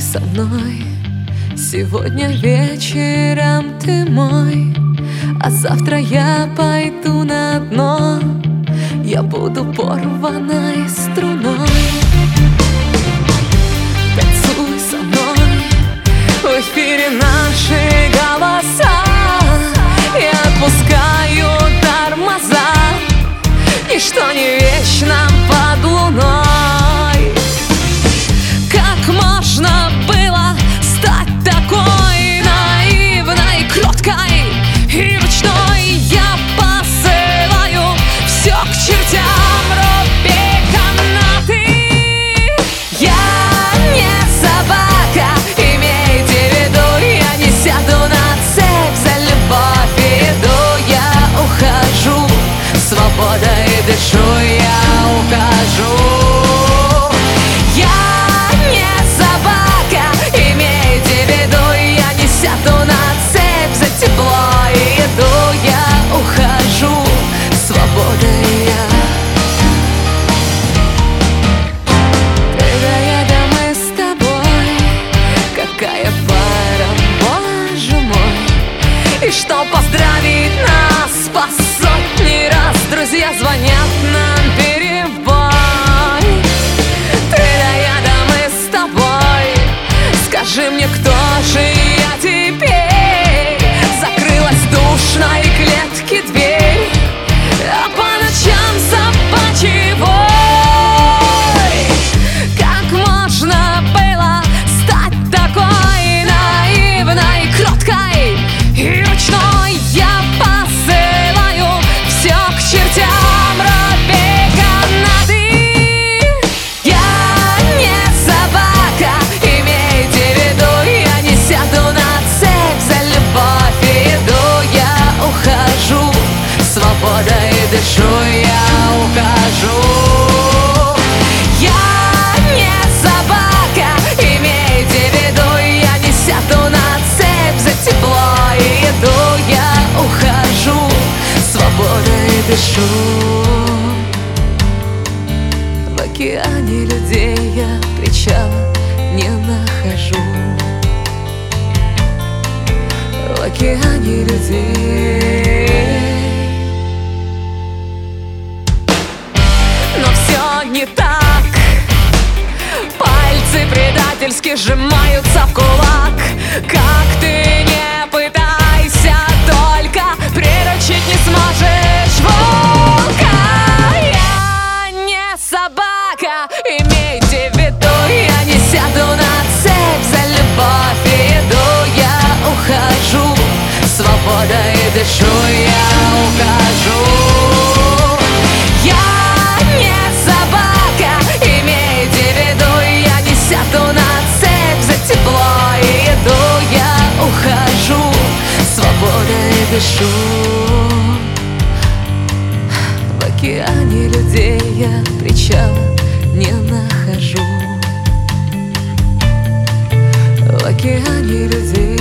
со мной. Сегодня вечером ты мой, а завтра я пойду на дно. Я буду порванной струной. Танцуй со мной, в эфире наши голоса. Я отпускаю тормоза, ничто не вечно под луной. Как можно было стать такой наивной, кроткой и ручной? Я посылаю все к чертям, руби канаты. Я не собака, имейте в виду, я не сяду на цепь за любовь и еду. Я ухожу, свободой дышу, я ухожу. Что поздравить нас по сотни раз друзья звонят нам перебой. Ты да я, да мы с тобой. Скажи мне, кто же я теперь? Закрылась в душной клетке дверь, а по ночам собачий вой. Как можно было стать такой наивной, кроткой и ручной? Я посылаю все к чертям, руби канаты. Я не собака, имейте в виду, я не сяду на цепь за любовь и еду. Я ухожу, свободой дышу, я ухожу. Я не собака, имейте в виду, я не сяду на цепь за тепло. Я ухожу, свободой дышу. В океане людей я причала не нахожу. В океане людей. Но все не так. Пальцы предательски сжимаются в кулак. Как ты не пытайся, только приручить не сможешь волка. Я не собака, имейте в виду, я не сяду на цепь за любовь и еду. Я ухожу, свободой дышу, я ухожу. Я не собака, имейте в виду, я не сяду на цепь за тепло и еду. Я ухожу, свободой дышу. В океане людей я причала не нахожу. В океане людей.